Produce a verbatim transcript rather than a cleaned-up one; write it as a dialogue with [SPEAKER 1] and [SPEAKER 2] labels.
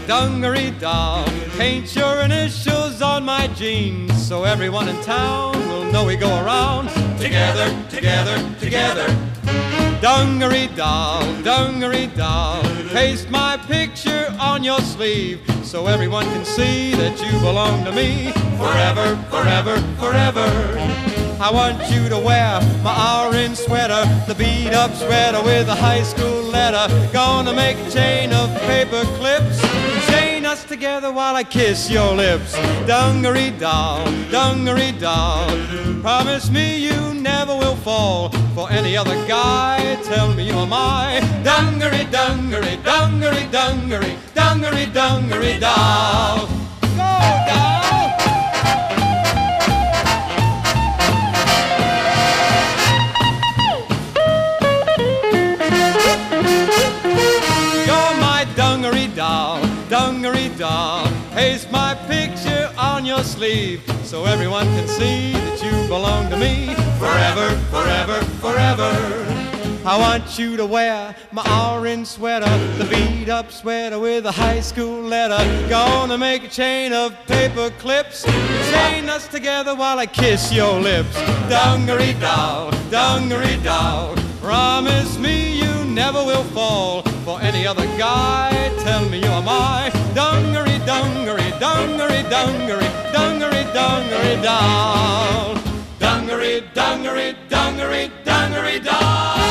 [SPEAKER 1] dungaree doll. Paint your initials on my jeans so everyone in town will know we go around together, together, together. Dungaree doll, dungaree doll, paste my picture on your sleeve so everyone can see that you belong to me forever, forever, forever. I want you to wear my orange sweater, the beat-up sweater with a high school letter. Gonna make a chain of paper clips, chain us together while I kiss your lips. Dungaree doll, dungaree doll, promise me you never will fall for any other guy. Tell me you are my dungaree, dungaree, dungaree, dungaree, dungaree, dungaree doll. Go, doll! Dungaree doll, dungaree doll, paste my picture on your sleeve so everyone can see that you belong to me forever, forever, forever. I want you to wear my orange sweater, the beat-up sweater with a high school letter. Gonna make a chain of paper clips, chain us together while I kiss your lips. Dungaree doll, dungaree doll, promise me you never will fall for any other guy. Tell me you are my dungaree, dungaree, dungaree, dungaree, dungaree, dungaree doll. Dungaree, dungaree, dungaree, dungaree doll.